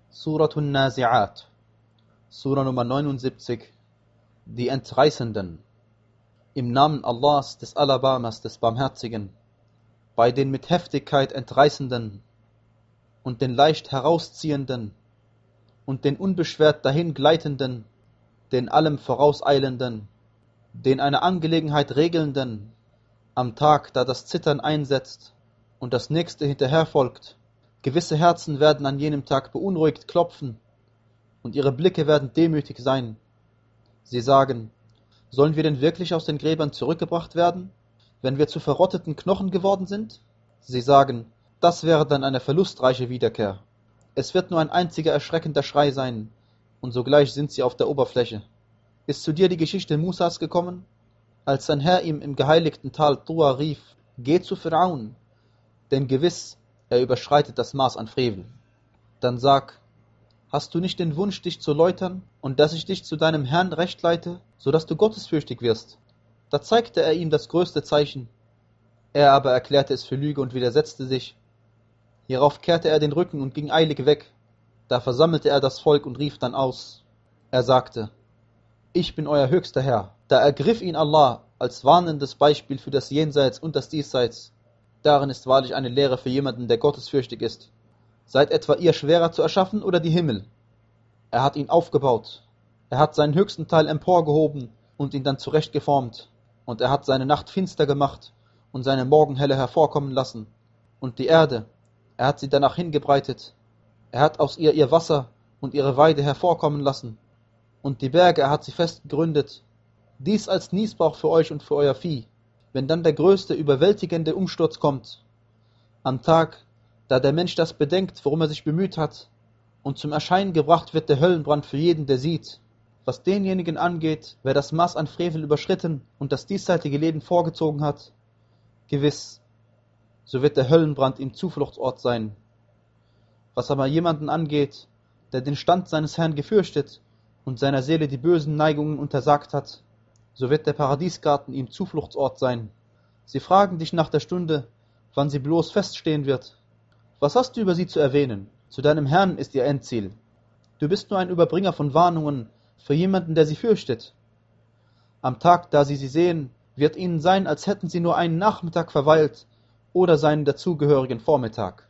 Suratun Nazi'at, Surah Nummer 79, die Entreißenden. Im Namen Allahs, des Alabamas, des Barmherzigen, bei den mit Heftigkeit Entreißenden und den leicht Herausziehenden und den unbeschwert dahingleitenden, den allem Vorauseilenden, den eine Angelegenheit Regelnden, am Tag, da das Zittern einsetzt und das Nächste hinterherfolgt. Gewisse Herzen werden an jenem Tag beunruhigt klopfen und ihre Blicke werden demütig sein. Sie sagen, sollen wir denn wirklich aus den Gräbern zurückgebracht werden, wenn wir zu verrotteten Knochen geworden sind? Sie sagen, das wäre dann eine verlustreiche Wiederkehr. Es wird nur ein einziger erschreckender Schrei sein, und sogleich sind sie auf der Oberfläche. Ist zu dir die Geschichte Musas gekommen, als sein Herr ihm im geheiligten Tal Tua rief, geh zu Pharaon, denn gewiss, er überschreitet das Maß an Frevel. Dann sag, hast du nicht den Wunsch, dich zu läutern und dass ich dich zu deinem Herrn recht leite, so dass du gottesfürchtig wirst? Da zeigte er ihm das größte Zeichen. Er aber erklärte es für Lüge und widersetzte sich. Hierauf kehrte er den Rücken und ging eilig weg. Da versammelte er das Volk und rief dann aus. Er sagte, ich bin euer höchster Herr. Da ergriff ihn Allah als warnendes Beispiel für das Jenseits und das Diesseits. Darin ist wahrlich eine Lehre für jemanden, der gottesfürchtig ist. Seid etwa ihr schwerer zu erschaffen oder die Himmel? Er hat ihn aufgebaut. Er hat seinen höchsten Teil emporgehoben und ihn dann zurechtgeformt. Und er hat seine Nacht finster gemacht und seine Morgenhelle hervorkommen lassen. Und die Erde, er hat sie danach hingebreitet. Er hat aus ihr Wasser und ihre Weide hervorkommen lassen. Und die Berge, er hat sie fest gegründet. Dies als Nießbrauch für euch und für euer Vieh. Wenn dann der größte, überwältigende Umsturz kommt, am Tag, da der Mensch das bedenkt, worum er sich bemüht hat, und zum Erscheinen gebracht wird der Höllenbrand für jeden, der sieht, was denjenigen angeht, wer das Maß an Frevel überschritten und das diesseitige Leben vorgezogen hat, gewiss, so wird der Höllenbrand ihm Zufluchtsort sein. Was aber jemanden angeht, der den Stand seines Herrn gefürchtet und seiner Seele die bösen Neigungen untersagt hat, so wird der Paradiesgarten ihm Zufluchtsort sein. Sie fragen dich nach der Stunde, wann sie bloß feststehen wird. Was hast du über sie zu erwähnen? Zu deinem Herrn ist ihr Endziel. Du bist nur ein Überbringer von Warnungen für jemanden, der sie fürchtet. Am Tag, da sie sehen, wird ihnen sein, als hätten sie nur einen Nachmittag verweilt oder seinen dazugehörigen Vormittag.